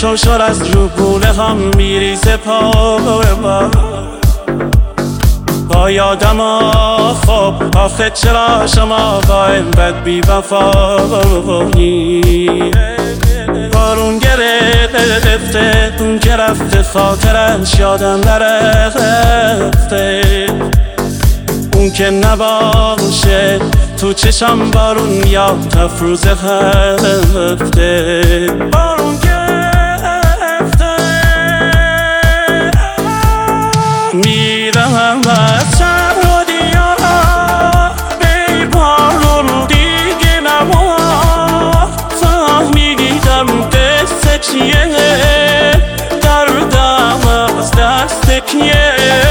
تو شور از رگونه هم میریزه پا با یادم خب آخه چرا شما با اینقدر بی وفایی بارون گرفته اون که رفته خاطرش یادم نرفته اون که نباشه تو چشم بارون میاد تفروزه هفته بارون گرفته میرم از سعودیا بی بارون دیگه نما فهمیدم دست چیه دردم از دست کیه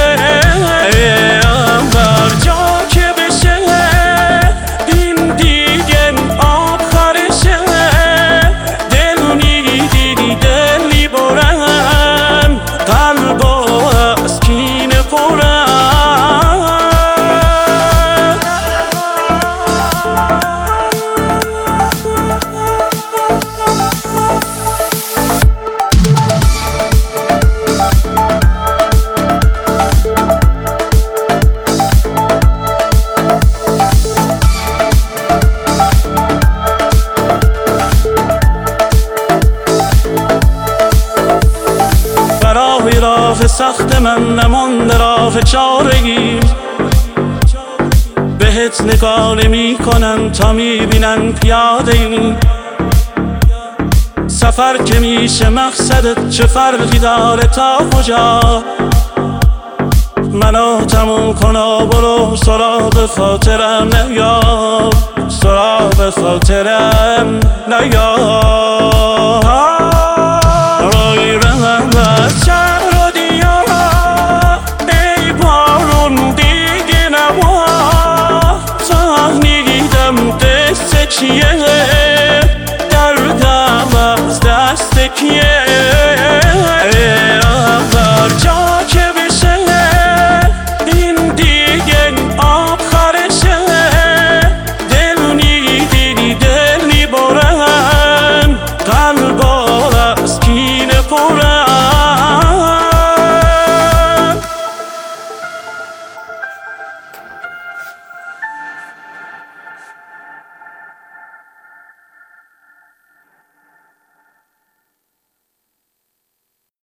بر جا که بشه این دیگه آخرشه دل میدیدی دلی برم قلب از کینه پرم راه سخت من نمانده راه چارگی بهت نگاه نمی کنن تا میبینن پیاده ای سفر که میشه مقصدت چه فرقی داره تا کجا منو تموم کن و برو سراغ خاطرم نیا سراغ خاطرم نیا